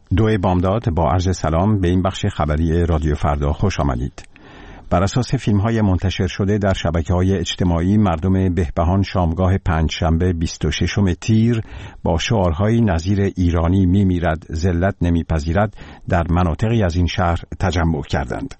دو بامداد با عرض سلام به این بخش خبری رادیو فردا خوش آمدید. بر اساس فیلم‌های منتشر شده در شبکه‌های اجتماعی، مردم بهبهان شامگاه پنجشنبه 26 تیر با شعارهای نظیر ایرانی می‌میرد، ذلت نمی‌پذیرد در مناطقی از این شهر تجمع کردند.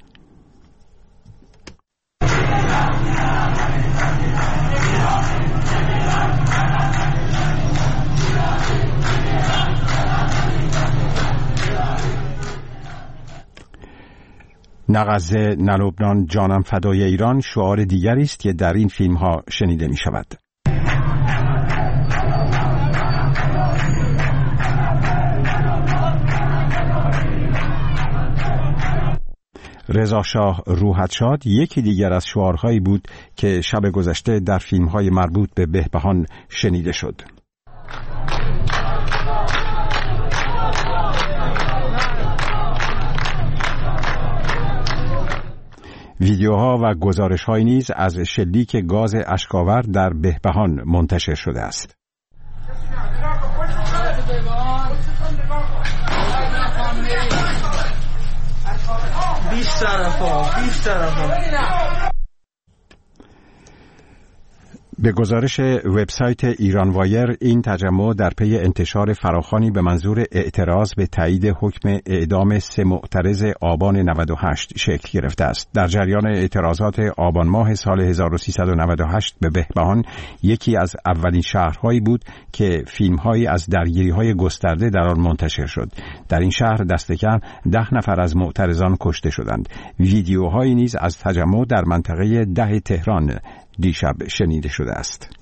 نه غزه، نه لبنان، جانم فدای ایران شعار دیگری است که در این فیلم ها شنیده می شود. رضا شاه روحت شاد یکی دیگر از شعارهایی بود که شب گذشته در فیلم های مربوط به بهبهان شنیده شد. ویدیوها و گزارش‌هایی نیز از شلیک گاز اشک‌آور در بهبهان منتشر شده است. به گزارش وبسایت ایران وایر، این تجمع در پی انتشار فراخوانی به منظور اعتراض به تایید حکم اعدام 3 معترض آبان 98 شکل گرفته است. در جریان اعتراضات آبان ماه سال 1398 به بهبهان، یکی از اولین شهرهایی بود که فیلم‌هایی از درگیری‌های گسترده در آن منتشر شد. در این شهر دست کم 10 نفر از معترضان کشته شدند. ویدیوهایی نیز از تجمع در منطقه 10 تهران دیشب شنیده شده است.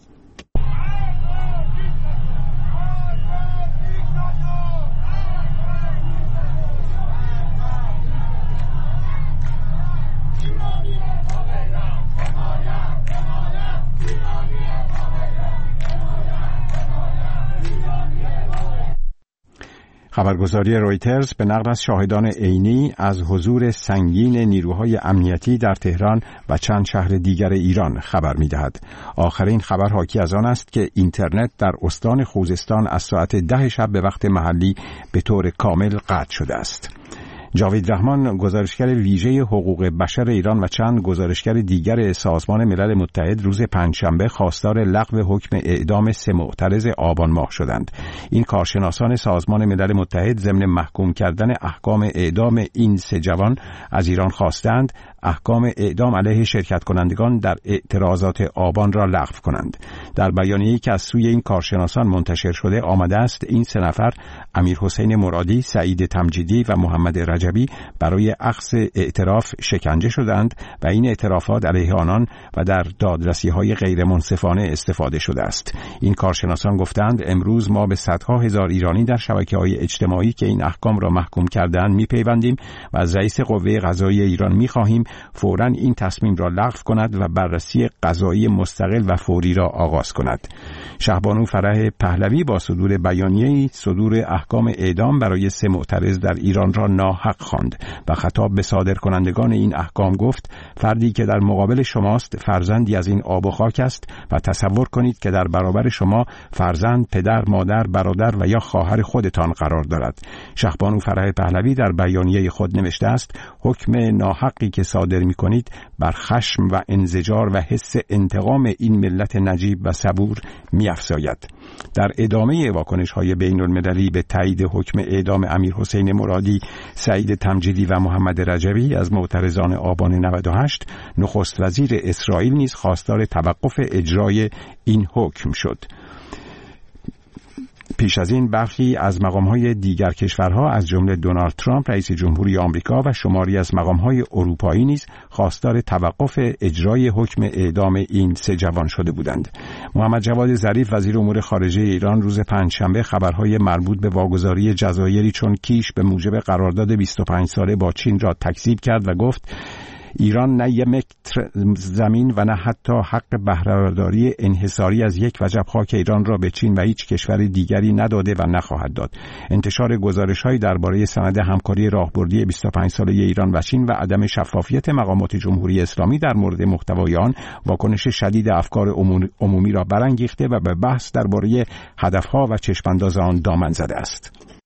خبرگزاری رویترز به نقل از شاهدان عینی از حضور سنگین نیروهای امنیتی در تهران و چند شهر دیگر ایران خبر می‌دهد. آخرین خبر حاکی از آن است که اینترنت در استان خوزستان از ساعت 10 شب به وقت محلی به طور کامل قطع شده است. جاوید رحمان، گزارشگر ویژه حقوق بشر ایران و چند گزارشگر دیگر سازمان ملل متحد روز پنجشنبه خواستار لغو حکم اعدام 3 معترض آبان ماه شدند. این کارشناسان سازمان ملل متحد ضمن محکوم کردن احکام اعدام این 3 جوان از ایران خواستند احکام اعدام علیه شرکت کنندگان در اعتراضات آبان را لغو کنند. در بیانیه‌ای که از سوی این کارشناسان منتشر شده آمده است این 3 نفر، امیرحسین مرادی، سعید تمجیدی و محمد رجبی، برای اخذ اعتراف شکنجه شدند و این اعترافات علیه آنان و در دادرسی‌های غیر منصفانه استفاده شده است. این کارشناسان گفتند امروز ما به صدها هزار ایرانی در شبکه‌های اجتماعی که این احکام را محکوم کردند می‌پیوندیم و از رئیس قوه قضاییه ایران می‌خواهیم فوراً این تصمیم را لغو کند و بررسی قضایی مستقل و فوری را آغاز کند. شهبانو فرح پهلوی با صدور بیانیه‌ای صدور احکام اعدام برای 3 معترض در ایران را ناحق خواند و خطاب به صادرکنندگان این احکام گفت فردی که در مقابل شماست فرزندی از این آب و خاک است و تصور کنید که در برابر شما فرزند، پدر، مادر، برادر و یا خواهر خودتان قرار دارد. شهبانو فرح پهلوی در بیانیه خود نوشته است حکم ناحقی که صادر می‌کنید بر خشم و انزجار و حس انتقام این ملت نجیب و صبور می‌افزاید. در ادامه واکنش‌های بین‌المللی به تایید حکم اعدام امیرحسین مرادی، سعید تمجیدی و محمد رجبی از معترضان آبان 98، نخست وزیر اسرائیل نیز خواستار توقف اجرای این حکم شد. پیش از این برخی از مقام‌های دیگر کشورها از جمله دونالد ترامپ رئیس جمهوری آمریکا و شماری از مقام‌های اروپایی نیز خواستار توقف اجرای حکم اعدام این 3 جوان شده بودند. محمد جواد ظریف وزیر امور خارجه ایران روز پنجشنبه خبرهای مربوط به واگذاری جزایری چون کیش به موجب قرارداد 25 ساله با چین را تکذیب کرد و گفت ایران نه 1 متر زمین و نه حتی حق بهره‌برداری انحصاری از 1 وجب خاک ایران را به چین و هیچ کشور دیگری نداده و نخواهد داد. انتشار گزارش‌هایی درباره سند همکاری راهبردی 25 ساله ایران و چین و عدم شفافیت مقامات جمهوری اسلامی در مورد محتوای آن واکنش شدید افکار عمومی را برانگیخته و به بحث درباره هدف‌ها و چشم‌انداز آن دامن زده است.